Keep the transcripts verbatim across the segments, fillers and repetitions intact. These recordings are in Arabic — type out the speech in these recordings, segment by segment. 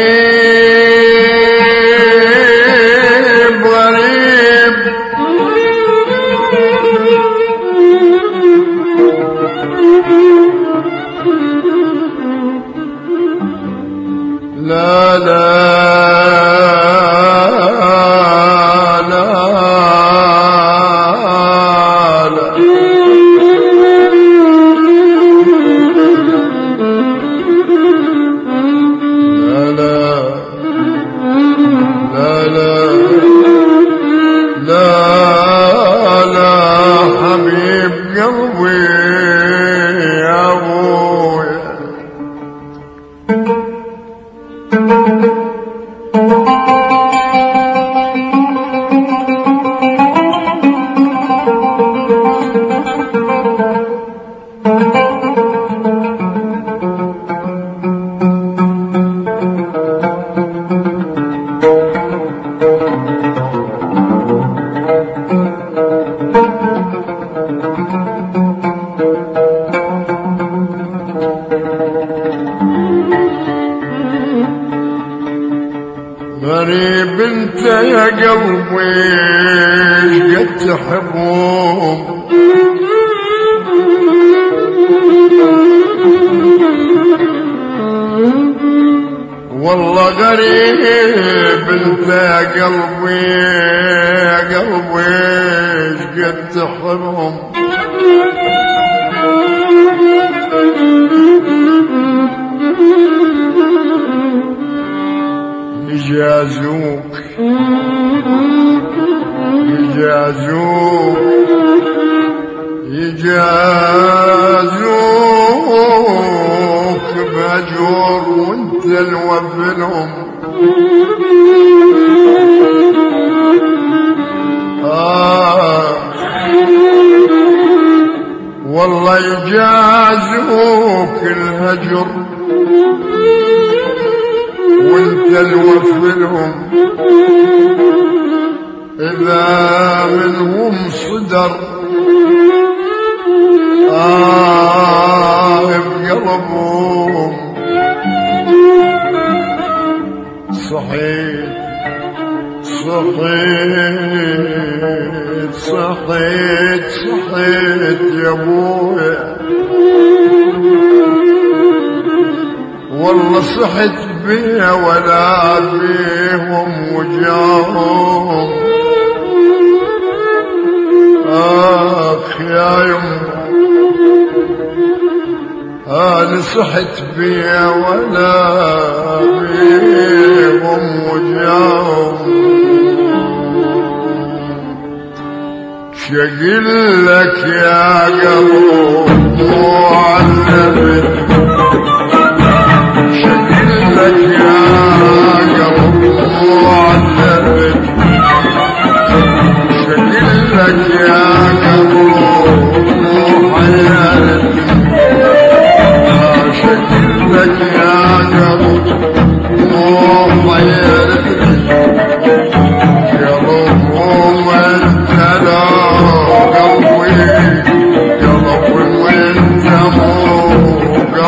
غريب لا لا لا غريب انت يا قلبي قد تحبهم والله غريب انت يا قلبي يا قلبي قد تحبهم يجازوك يجازوك يجازوك بأجور وانت الوفلهم آه والله يجازوك الهجر وانت الوفلهم إذا منهم صدر آه بقلبهم صحيت صحيت صحيت صحيت يا ابويا والله صحت بيا ولا بيهم وجاهم آخ يا يمه أنا صحت بيا ولا بيهم وجاهم شقل لك يا قلب معلمت لك يا قلب معلمت شكل لك يا قلب محيرت شكل لك يا قلب محيرت قلبهم انت لا قلبي قلب وانت مو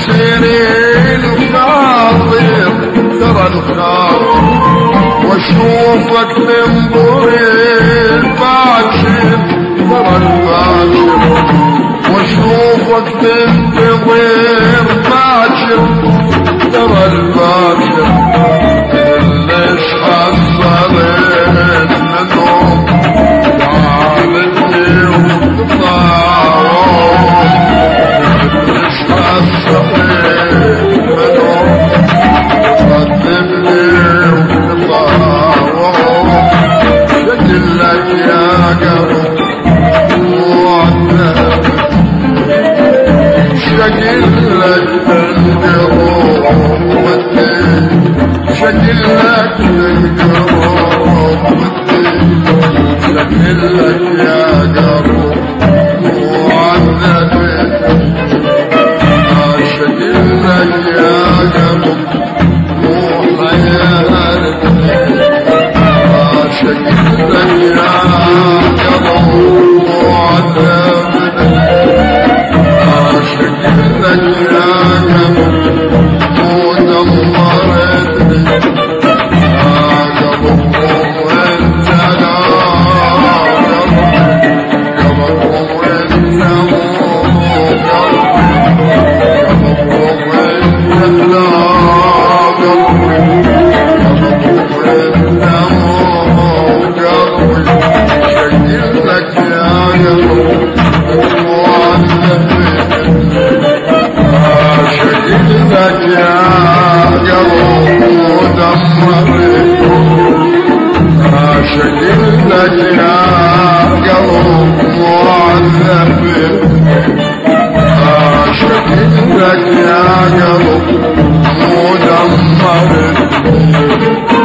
تسيرين خاطر ترى الخاطر واشوفك تنظري الباشر ترى الباشر واشوفك تنتظر باشر ترى الباشر ليش حصلت منهم تعبتني وتطاوم ليش حصلت منهم تقدمني وتطاوم شكلك يا قلب معذب شكلك القروح والدين شكلك القروح والدين شكلك يا قلب معذب شكلك يا قلب مو حياتي شكلك يا قلب معذب شكلك يا قلب ودمرتني يا قلب وانت لا قلب وانت مو قلب وانت لا قلب وانت مو قلب شكلك يا قلب شكلك يا قلب ودمرت شكلك يا قلب معذب شكلك يا قلب مدمر